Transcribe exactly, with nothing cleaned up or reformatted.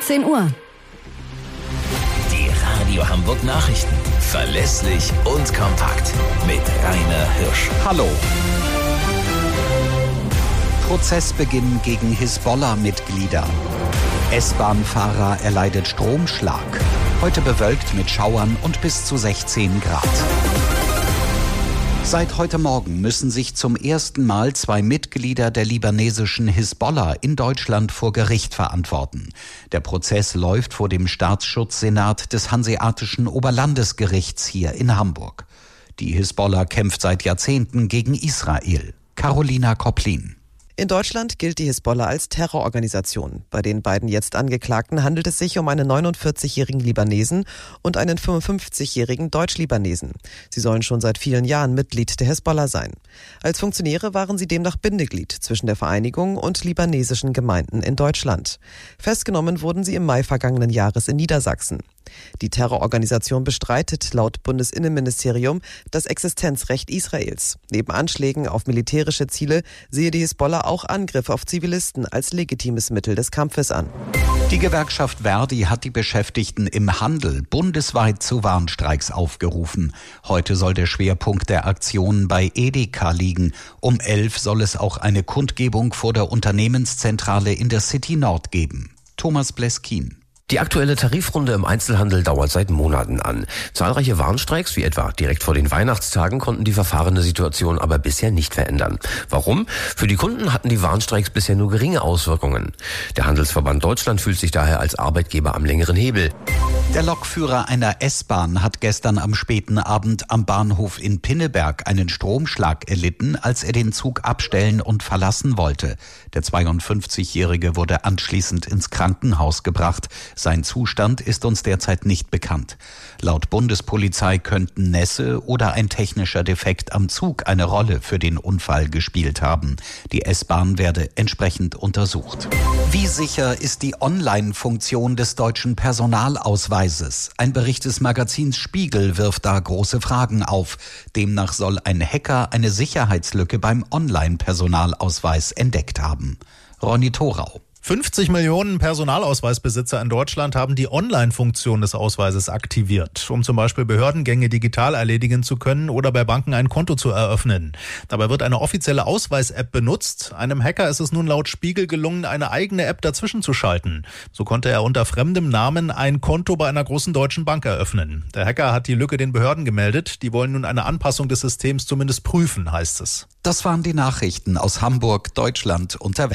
achtzehn Uhr. Die Radio Hamburg Nachrichten. Verlässlich und kompakt. Mit Rainer Hirsch. Hallo. Prozessbeginn gegen Hisbollah-Mitglieder. S-Bahn-Fahrer erleidet Stromschlag. Heute bewölkt mit Schauern und bis zu sechzehn Grad. Seit heute Morgen müssen sich zum ersten Mal zwei Mitglieder der libanesischen Hisbollah in Deutschland vor Gericht verantworten. Der Prozess läuft vor dem Staatsschutzsenat des Hanseatischen Oberlandesgerichts hier in Hamburg. Die Hisbollah kämpft seit Jahrzehnten gegen Israel. Carolina Koplin. In Deutschland gilt die Hisbollah als Terrororganisation. Bei den beiden jetzt Angeklagten handelt es sich um einen neunundvierzigjährigen Libanesen und einen fünfundfünfzigjährigen Deutsch-Libanesen. Sie sollen schon seit vielen Jahren Mitglied der Hisbollah sein. Als Funktionäre waren sie demnach Bindeglied zwischen der Vereinigung und libanesischen Gemeinden in Deutschland. Festgenommen wurden sie im Mai vergangenen Jahres in Niedersachsen. Die Terrororganisation bestreitet laut Bundesinnenministerium das Existenzrecht Israels. Neben Anschlägen auf militärische Ziele sehe die Hisbollah auch Angriffe auf Zivilisten als legitimes Mittel des Kampfes an. Die Gewerkschaft Verdi hat die Beschäftigten im Handel bundesweit zu Warnstreiks aufgerufen. Heute soll der Schwerpunkt der Aktionen bei Edeka liegen. Um elf soll es auch eine Kundgebung vor der Unternehmenszentrale in der City Nord geben. Thomas Bleskin. Die aktuelle Tarifrunde im Einzelhandel dauert seit Monaten an. Zahlreiche Warnstreiks, wie etwa direkt vor den Weihnachtstagen, konnten die verfahrene Situation aber bisher nicht verändern. Warum? Für die Kunden hatten die Warnstreiks bisher nur geringe Auswirkungen. Der Handelsverband Deutschland fühlt sich daher als Arbeitgeber am längeren Hebel. Der Lokführer einer S-Bahn hat gestern am späten Abend am Bahnhof in Pinneberg einen Stromschlag erlitten, als er den Zug abstellen und verlassen wollte. Der zweiundfünfzigjährige wurde anschließend ins Krankenhaus gebracht. Sein Zustand ist uns derzeit nicht bekannt. Laut Bundespolizei könnten Nässe oder ein technischer Defekt am Zug eine Rolle für den Unfall gespielt haben. Die S-Bahn werde entsprechend untersucht. Wie sicher ist die Online-Funktion des deutschen Personalausweises? Ein Bericht des Magazins Spiegel wirft da große Fragen auf. Demnach soll ein Hacker eine Sicherheitslücke beim Online-Personalausweis entdeckt haben. Ronny Thorau. fünfzig Millionen Personalausweisbesitzer in Deutschland haben die Online-Funktion des Ausweises aktiviert, um zum Beispiel Behördengänge digital erledigen zu können oder bei Banken ein Konto zu eröffnen. Dabei wird eine offizielle Ausweis-App benutzt. Einem Hacker ist es nun laut Spiegel gelungen, eine eigene App dazwischen zu schalten. So konnte er unter fremdem Namen ein Konto bei einer großen deutschen Bank eröffnen. Der Hacker hat die Lücke den Behörden gemeldet. Die wollen nun eine Anpassung des Systems zumindest prüfen, heißt es. Das waren die Nachrichten aus Hamburg, Deutschland und der Welt.